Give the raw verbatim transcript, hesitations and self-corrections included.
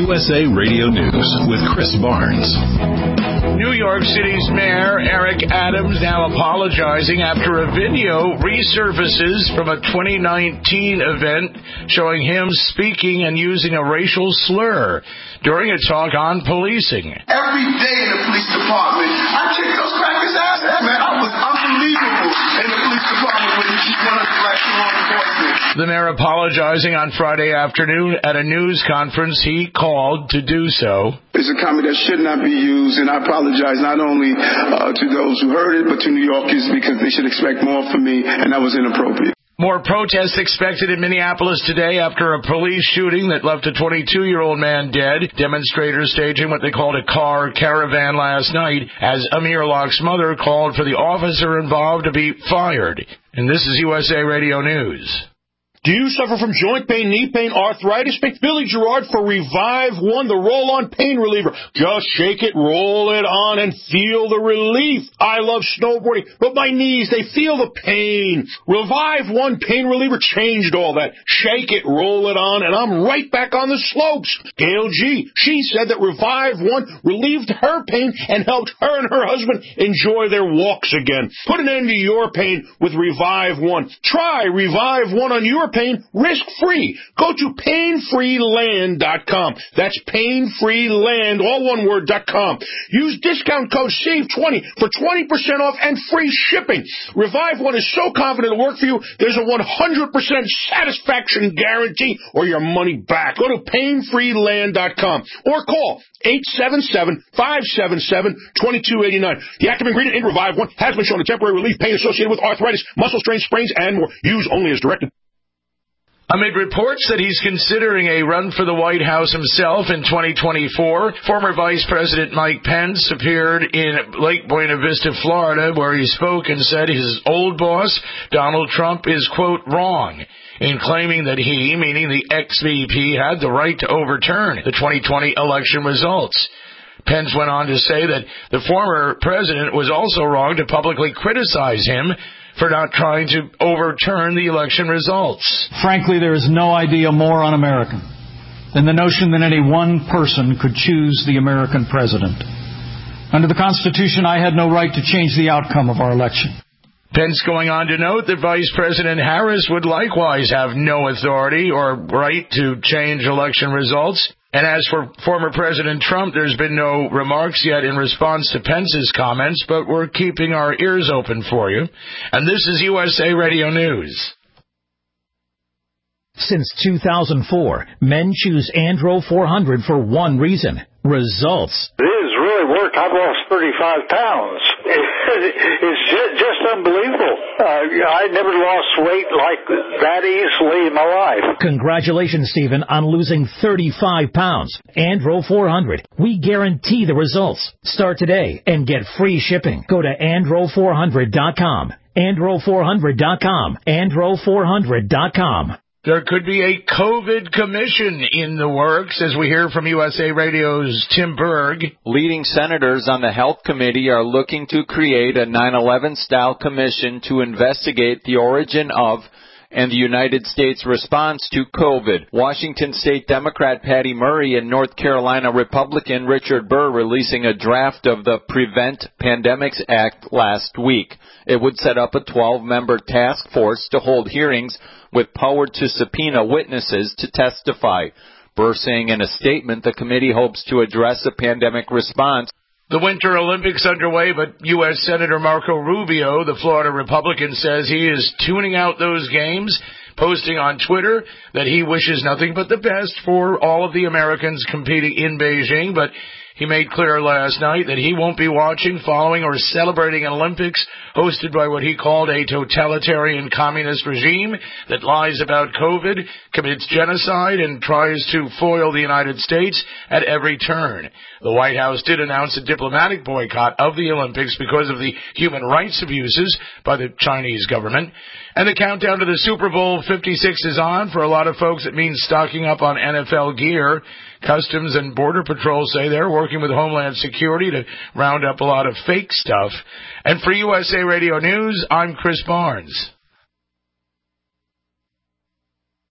U S A Radio News with Chris Barnes. New York City's Mayor Eric Adams now apologizing after a video resurfaces from a twenty nineteen event showing him speaking and using a racial slur during a talk on policing. Every day in the police department, I kicked those crackers' ass. Man, I was unbelievable in the police department when you keep one of the black law enforcement. The mayor apologizing on Friday afternoon at a news conference he called to do so. It's a comment that should not be used, and I apologize not only uh, to those who heard it, but to New Yorkers because they should expect more from me, and that was inappropriate. More protests expected in Minneapolis today after a police shooting that left a twenty-two-year-old man dead. Demonstrators staging what they called a car caravan last night as Amir Locke's mother called for the officer involved to be fired. And this is U S A Radio News. Do you suffer from joint pain, knee pain, arthritis? Pick Billy Gerard for Revive One, the roll-on pain reliever. Just shake it, roll it on, and feel the relief. I love snowboarding, but my knees, they feel the pain. Revive One pain reliever changed all that. Shake it, roll it on, and I'm right back on the slopes. Gail G., she said that Revive One relieved her pain and helped her and her husband enjoy their walks again. Put an end to your pain with Revive One. Try Revive One on your pain risk-free. Go to pain free land dot com. That's pain free land, all one word, dot com. Use discount code save twenty for twenty percent off and free shipping. Revive One is so confident it'll work for you, there's a one hundred percent satisfaction guarantee or your money back. Go to pain free land dot com or call eight seven seven, five seven seven, two two eight nine. The active ingredient in Revive One has been shown to temporary relief pain associated with arthritis, muscle strains, sprains, and more. Use only as directed. Amid reports that he's considering a run for the White House himself in twenty twenty-four, former Vice President Mike Pence appeared in Lake Buena Vista, Florida, where he spoke and said his old boss, Donald Trump, is, quote, wrong in claiming that he, meaning the ex-V P, had the right to overturn the twenty twenty election results. Pence went on to say that the former president was also wrong to publicly criticize him for not trying to overturn the election results. Frankly, there is no idea more un-American than the notion that any one person could choose the American president. Under the Constitution, I had no right to change the outcome of our election. Pence going on to note that Vice President Harris would likewise have no authority or right to change election results. And as for former President Trump, there's been no remarks yet in response to Pence's comments, but we're keeping our ears open for you. And this is U S A Radio News. Since two thousand four, men choose Andro four hundred for one reason: results. It has really worked. I've lost thirty-five pounds. It's just unbelievable. Uh, I never lost weight like that easily in my life. Congratulations, Stephen, on losing thirty-five pounds. Andro four hundred. We guarantee the results. Start today and get free shipping. Go to andro four hundred dot com. andro four hundred dot com. andro four hundred dot com. There could be a COVID commission in the works, as we hear from U S A Radio's Tim Berg. Leading senators on the Health Committee are looking to create a nine eleven-style commission to investigate the origin of and the United States response to COVID. Washington State Democrat Patty Murray and North Carolina Republican Richard Burr releasing a draft of the Prevent Pandemics Act last week. It would set up a twelve-member task force to hold hearings with power to subpoena witnesses to testify. Burr saying in a statement the committee hopes to address the pandemic response. The Winter Olympics underway, but U S Senator Marco Rubio, the Florida Republican, says he is tuning out those games, posting on Twitter that he wishes nothing but the best for all of the Americans competing in Beijing, but he made clear last night that he won't be watching, following, or celebrating an Olympics hosted by what he called a totalitarian communist regime that lies about COVID, commits genocide, and tries to foil the United States at every turn. The White House did announce a diplomatic boycott of the Olympics because of the human rights abuses by the Chinese government. And the countdown to the Super Bowl fifty-six is on. For a lot of folks, it means stocking up on N F L gear. Customs and Border Patrol say they're working with Homeland Security to round up a lot of fake stuff. And for U S A Radio News, I'm Chris Barnes.